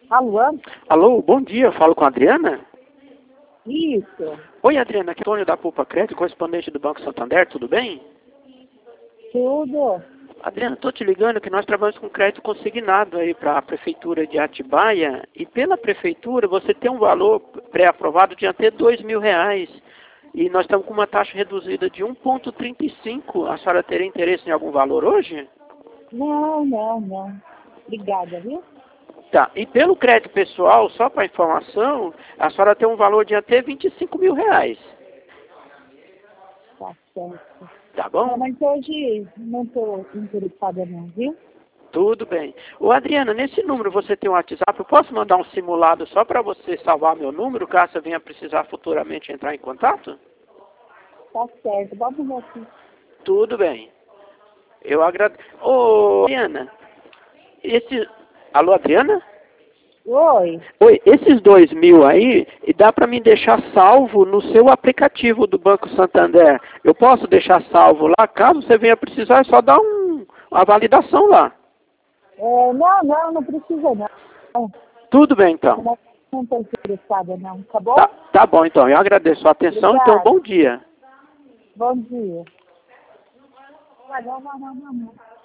Alô? Alô, bom dia, eu falo com a Adriana? Isso. Oi, Adriana, aqui é Antônio da Poupa Crédito, correspondente do Banco Santander, tudo bem? Tudo. Adriana, estou te ligando que nós trabalhamos com crédito consignado aí para a Prefeitura de Atibaia e pela Prefeitura você tem um valor pré-aprovado de até R$ 2.000 e nós estamos com uma taxa reduzida de 1,35. A senhora teria interesse em algum valor hoje? Não. Obrigada, viu? Tá, e pelo crédito pessoal, só para informação, a senhora tem um valor de até R$ 25.000. Tá certo. Tá Não, bom? mas hoje não estou interessada não, viu? Tudo bem. Ô Adriana, nesse número você tem um WhatsApp, eu posso mandar um simulado só para você salvar meu número, caso você venha precisar futuramente entrar em contato? Tá certo. Vamos ver aqui. Tudo bem. Eu agradeço. Ô Adriana, esse... Alô Adriana? Oi. Oi, esses 2.000 aí, e dá para me deixar salvo no seu aplicativo do Banco Santander. Eu posso deixar salvo lá, caso você venha precisar, é só dar uma validação lá. Não precisa não. Tudo bem então. Não estou interessada não, tá bom? Tá bom então, eu agradeço a atenção, então Obrigada. bom dia. Bom dia. Não.